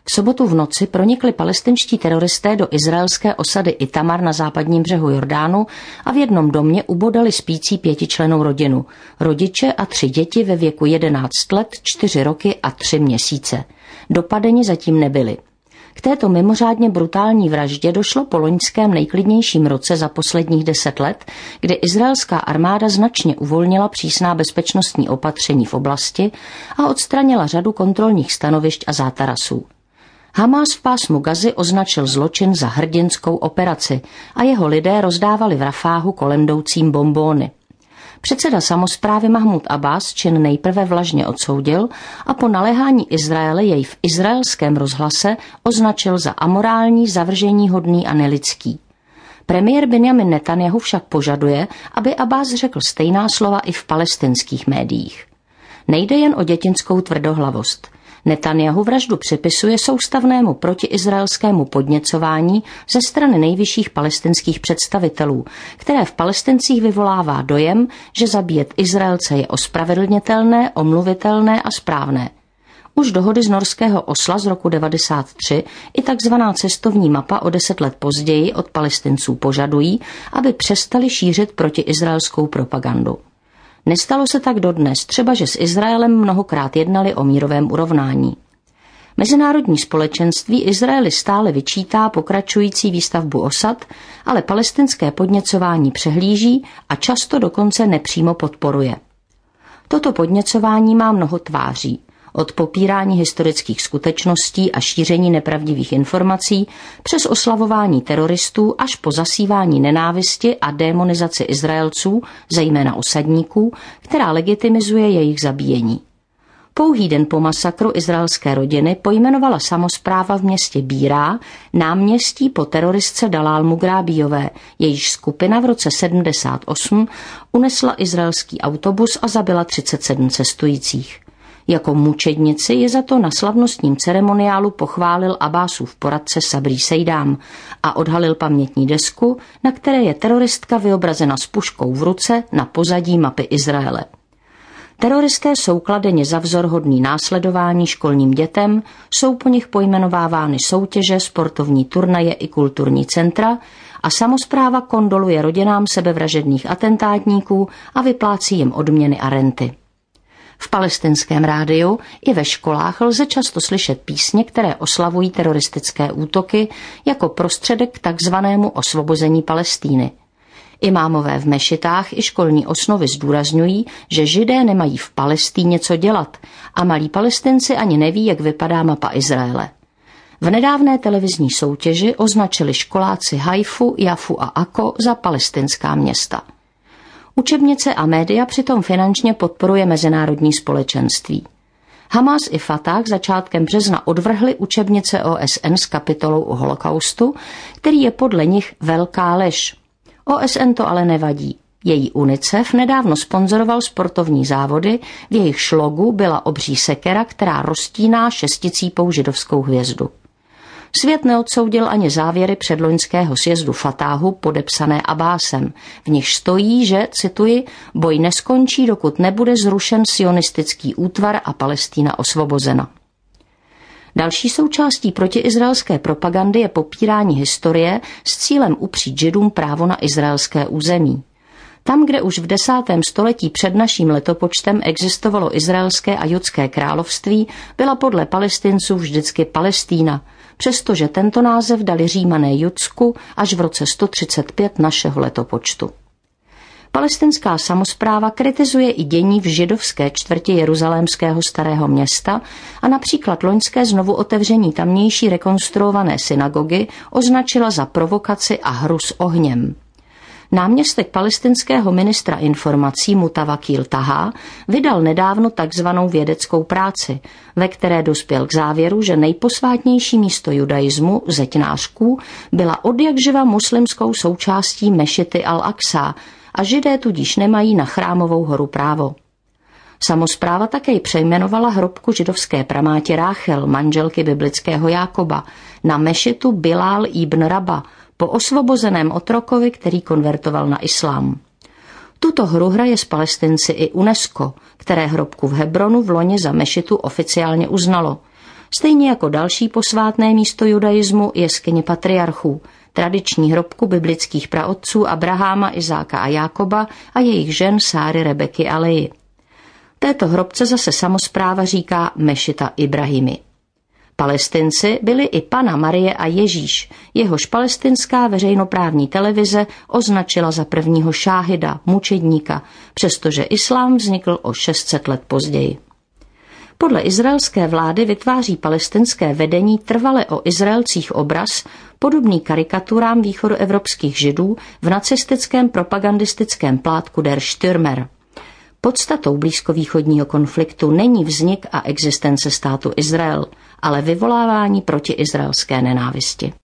V sobotu v noci pronikli palestinští teroristé do izraelské osady Itamar na západním břehu Jordánu a v jednom domě ubodali spící 5člennou rodinu, rodiče a 3 děti ve věku 11 let, 4 roky a 3 měsíce. Dopadeni zatím nebyli. K této mimořádně brutální vraždě došlo po loňském nejklidnějším roce za posledních 10 let, kdy izraelská armáda značně uvolnila přísná bezpečnostní opatření v oblasti a odstranila řadu kontrolních stanovišť a zátarasů. Hamás v pásmu Gazy označil zločin za hrdinskou operaci a jeho lidé rozdávali v Rafáhu kolem jdoucím bombóny. Předseda samosprávy Mahmud Abbas čin nejprve vlažně odsoudil a po naléhání Izraele jej v izraelském rozhlase označil za amorální, zavrženíhodný a nelidský. Premiér Benjamin Netanjahu však požaduje, aby Abbas řekl stejná slova i v palestinských médiích. Nejde jen o dětinskou tvrdohlavost. Netanjahu vraždu připisuje soustavnému protiizraelskému podněcování ze strany nejvyšších palestinských představitelů, které v Palestincích vyvolává dojem, že zabíjet Izraelce je ospravedlnitelné, omluvitelné a správné. Už dohody z norského Osla z roku 1993 i takzvaná cestovní mapa o 10 let později od Palestinců požadují, aby přestali šířit protiizraelskou propagandu. Nestalo se tak dodnes, třeba že s Izraelem mnohokrát jednali o mírovém urovnání. Mezinárodní společenství Izraeli stále vyčítá pokračující výstavbu osad, ale palestinské podněcování přehlíží a často dokonce nepřímo podporuje. Toto podněcování má mnoho tváří. Od popírání historických skutečností a šíření nepravdivých informací přes oslavování teroristů až po zasívání nenávisti a démonizaci Izraelců, zejména osadníků, která legitimizuje jejich zabíjení. Pouhý den po masakru izraelské rodiny pojmenovala samospráva v městě Bírá náměstí po teroristce Dalal Mughrábíové, jejíž skupina v roce 1978 unesla izraelský autobus a zabila 37 cestujících. Jako mučednici je za to na slavnostním ceremoniálu pochválil Abbásův poradce Sabrí Sejdám a odhalil pamětní desku, na které je teroristka vyobrazena s puškou v ruce na pozadí mapy Izraele. Teroristé jsou kladeně za vzor hodný následování školním dětem, jsou po nich pojmenovávány soutěže, sportovní turnaje i kulturní centra a samospráva kondoluje rodinám sebevražedných atentátníků a vyplácí jim odměny a renty. V palestinském rádiu i ve školách lze často slyšet písně, které oslavují teroristické útoky jako prostředek k takzvanému osvobození Palestíny. Imámové v mešitách i školní osnovy zdůrazňují, že Židé nemají v Palestíně co dělat a malí Palestinci ani neví, jak vypadá mapa Izraele. V nedávné televizní soutěži označili školáci Haifu, Jafu a Ako za palestinská města. Učebnice a média přitom finančně podporuje mezinárodní společenství. Hamás i Fatah začátkem března odvrhli učebnice OSN s kapitolou o holokaustu, který je podle nich velká lež. OSN to ale nevadí. Její UNICEF nedávno sponzoroval sportovní závody, v jejich logu byla obří sekera, která roztíná šesticípou židovskou hvězdu. Svět neodsoudil ani závěry předloňského sjezdu Fatáhu podepsané Abbásem. V nich stojí, že, cituji, boj neskončí, dokud nebude zrušen sionistický útvar a Palestína osvobozena. Další součástí protiizraelské propagandy je popírání historie s cílem upřít Židům právo na izraelské území. Tam, kde už v 10. století před naším letopočtem existovalo izraelské a judské království, byla podle Palestinců vždycky Palestína, přestože tento název dali Římané Judsku až v roce 135 našeho letopočtu. Palestinská samospráva kritizuje i dění v židovské čtvrti jeruzalémského starého města a například loňské znovu otevření tamnější rekonstruované synagogy označila za provokaci a hru s ohněm. Náměstek palestinského ministra informací Mutawakil Taha vydal nedávno takzvanou vědeckou práci, ve které dospěl k závěru, že nejposvátnější místo judaismu, Zetnářků, byla odjakživa muslimskou součástí mešity Al-Aqsa a Židé tudíž nemají na Chrámovou horu právo. Samospráva také přejmenovala hrobku židovské pramátě Ráchel, manželky biblického Jákoba, na mešitu Bilál ibn Raba, po osvobozeném otrokovi, který konvertoval na islám. Tuto hru hraje s Palestinci i UNESCO, které hrobku v Hebronu v loni za mešitu oficiálně uznalo. Stejně jako další posvátné místo judaismu jeskyně patriarchů, tradiční hrobku biblických praotců Abraháma, Izáka a Jákoba a jejich žen Sáry, Rebeky a Leji. Této hrobce zase samospráva říká Mešita Ibrahimi. Palestinci byli i Panna Marie a Ježíš, jehož palestinská veřejnoprávní televize označila za prvního šáhida, mučedníka, přestože islám vznikl o 600 let později. Podle izraelské vlády vytváří palestinské vedení trvale o Izraelcích obraz, podobný karikaturám východoevropských židů v nacistickém propagandistickém plátku Der Stürmer. Podstatou blízkovýchodního konfliktu není vznik a existence státu Izrael, ale vyvolávání protiizraelské nenávisti.